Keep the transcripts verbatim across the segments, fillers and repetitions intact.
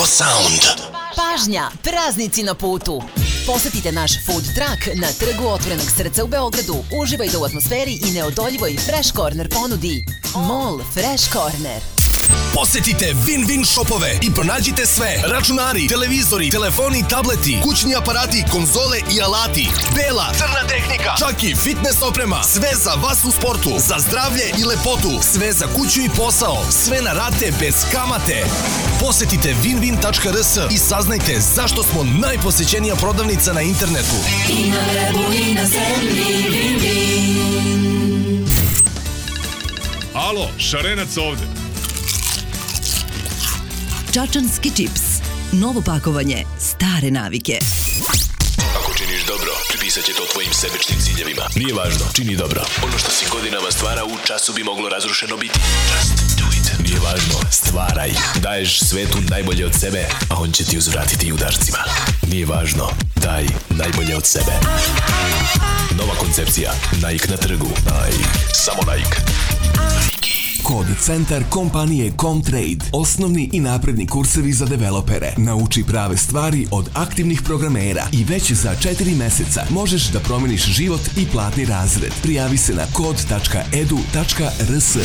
Largo Sound. Pažnja, praznici na putu. Posetite naš food truck na Trgu Otvorenog srca u Beogradu. Uživajte u atmosferi i neodoljivoj Fresh Corner ponudi. Mall Fresh Corner. Posetite Win-Win shopove i pronađite sve. Računari, televizori, telefoni, tableti, kućni aparati, konzole i alati. Bela, crna tehnika, čak i fitness oprema. Sve za vas u sportu, za zdravlje i lepotu. Sve za kuću i posao. Sve na rate bez kamate. Posetite winwin tačka r s i saznajte zašto smo najposećenija prodavnica na internetu. I na webu i na zemlji Win-Win. Alo, Šarenac ovde. Čačanski čips. Novo pakovanje. Stare navike. Ako činiš dobro, pripisat će to tvojim sebičnim ciljevima. Nije važno, čini dobro. Ono što si godinama stvara u času bi moglo razrušeno biti. Just do it. Nije važno, stvaraj. Daješ svetu najbolje od sebe, a on će ti uzvratiti udarcima. Nije važno, daj najbolje od sebe. Nova koncepcija. Nike na trgu. Nike. Samo Nike. Kod centar kompanije Comtrade. Osnovni i napredni kursevi za developere. Nauči prave stvari od aktivnih programera i već za četiri meseca možeš da promeniš život i platni razred. Prijavi se na kod tačka edu tačka r s.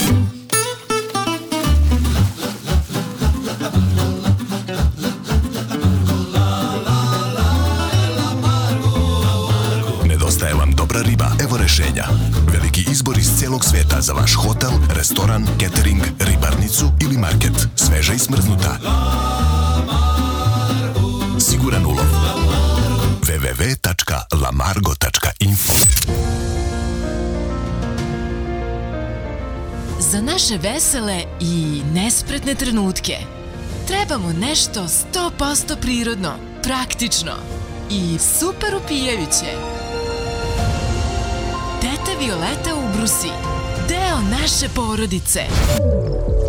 Nedostaje vam dobra riba? Evo rešenja. Veliki izbor iz celog sveta za vaš hotel, restoran, catering, ribarnicu ili market. Sveža i smrznuta. Siguran ulov. w w w tačka lamargo tačka info. Za naše vesele i nespretne trenutke trebamo nešto sto posto prirodno, praktično i super upijajuće. Teta Violeta Ubrusi, deo naše porodice.